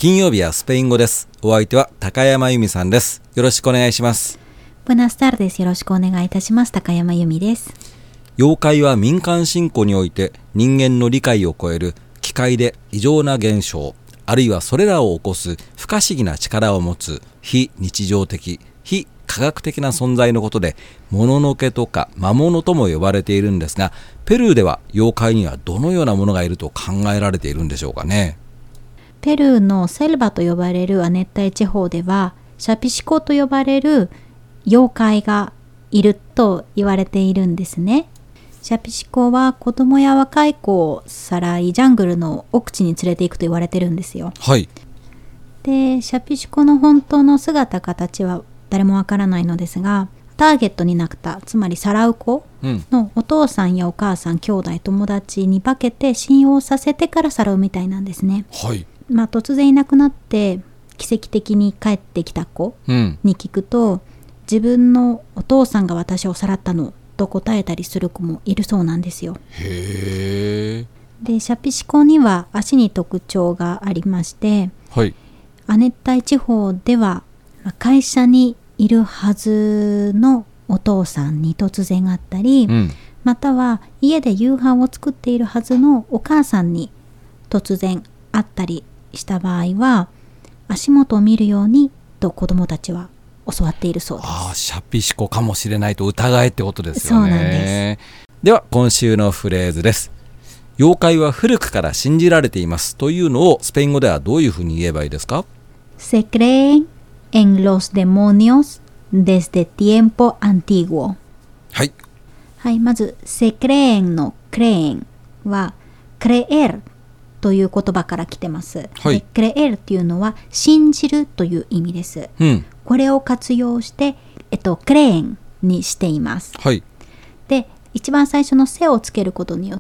金曜日はスペイン語です。お相手は高山由美さんです。よろしくお願いします。 Buenas tardes。よろしくお願いいたします。高山由美です。 妖怪は民間信仰において人間の理解を超える奇怪で異常な現象、あるいはそれらを起こす不可思議な力を持つ非日常的、非科学的な存在のことで、もののけとか魔物とも呼ばれているんですが、ペルーでは妖怪にはどのようなものがいると考えられているんでしょうかね。 ペルーのセルバと呼ばれる亜熱帯地方では、シャピシコと呼ばれる妖怪がいると言われているんですね。シャピシコは子供や若い子をさらいジャングルの奥地に連れて行くと言われてるんですよ。 はい。 で、シャピシコの本当の姿形は誰もわからないのですが、ターゲットになった、つまりさらう子のお父さんやお母さん、兄弟、友達に化けて信用させてからさらうみたいなんですね。 はい。 突然いなくなって奇跡的に帰ってきた子に聞くと、自分のお父さんが私をさらったのと答えたりする子もいるそうなんですよ。 へー。 で、シャピシコには足に特徴がありまして、 はい。 亜熱帯地方では会社にいるはずのお父さんに突然会ったり、または家で夕飯を作っているはずのお母さんに突然会ったりした場合は、足元を見るようにと子どもたちは教わっているそうです。 シャピシコかもしれないと疑えってことですよね。 そうなんです。 では今週のフレーズです。妖怪は古くから信じられていますというのをスペイン語ではどういうふうに言えばいいですか？ Se creen en los demonios desde tiempo antiguo。 はい。 はい、まず se creen の creen は creerという言葉から来てます。 はい、 で、creer っていうのは信じるという意味です。これを活用して、creen にしています。 はい。 で、一番最初のせをつけることによって、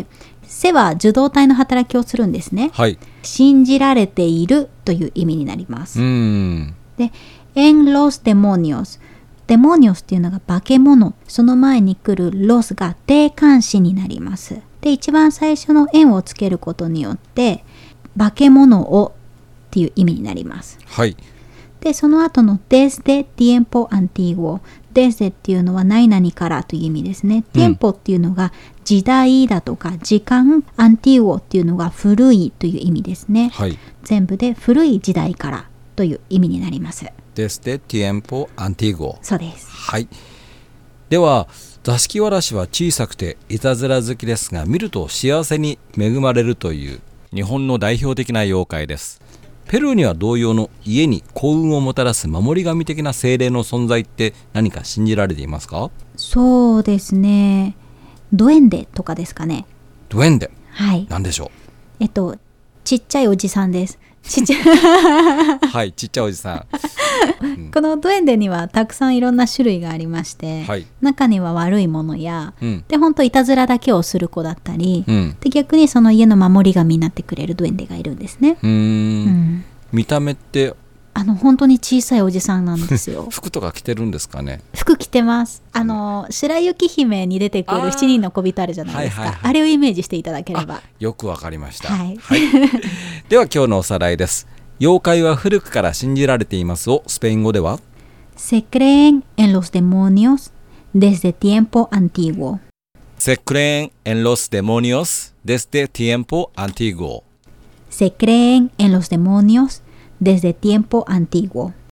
せは受動体の働きをするんですね。 はい。 信じられているという意味になります。で、en los demonios。デモニオスっていうのが化け物。その前に来る los が定冠詞になります。で、一番最初の円をつけることによって化け物をっていう意味になります。 はい。 で、その後の desde tiempo antiguo。desde っていうのは何々からという意味ですね。tiempo っていうのが時代だとか時間。antiguo っていうのが古いという意味ですね。 はい。 全部で古い時代からという意味になります。 desde tiempo antiguo。 そうです。 はい。では座敷わらしは小さくていたずら好きですが、見ると幸せに恵まれるという日本の代表的な妖怪です。ペルーには同様の家に幸運をもたらす守り神的な精霊の存在って何か信じられていますか？ そうですね。ドエンデとかですかね。 ドエンデ。 はい。 何でしょう？ちっちゃいおじさんです。 はい、ちっちゃいおじさん。このドエンデにはたくさんいろんな種類がありまして、 はい、 中には悪いものや、で本当いたずらだけをする子だったり、で逆にその家の守り神になってくれるドエンデがいるんですね。 見た目って本当に小さいおじさんなんですよ。 服とか着てるんですかね？ 服着てます。白雪姫に出てくる7人の小人あるじゃないですか。あれをイメージしていただければ。 よくわかりました。 はい。 では今日のおさらいです。妖怪は古くから信じられていますをスペイン語では Se creen en los demonios desde tiempo antiguo。 Se creen en los demonios desde tiempo antiguo。 Se creen en los demonios desde tiempo antiguo。